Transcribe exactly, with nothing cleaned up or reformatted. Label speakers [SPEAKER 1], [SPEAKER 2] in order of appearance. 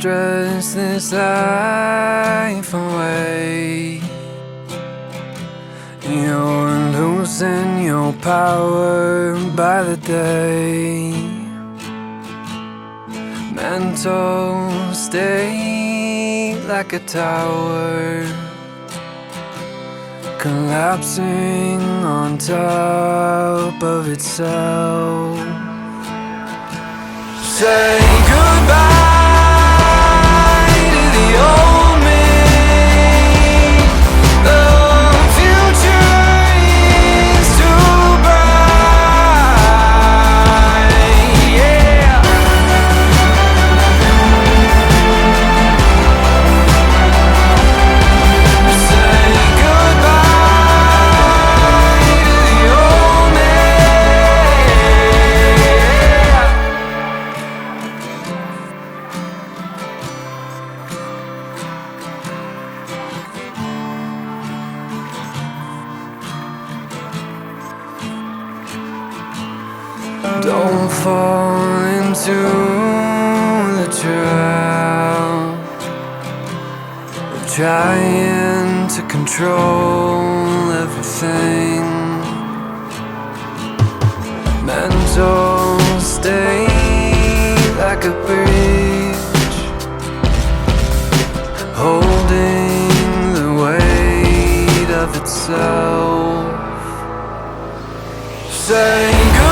[SPEAKER 1] stress this life away. You're losing your power by the day. Mental state like a tower, collapsing on top of itself. Say goodbye to the old me. The future is too bright, yeah. Say goodbye to the old me. Don't fall into the trap of trying to control everything. Mental state like a bridge, holding the weight of itself. Say goodbye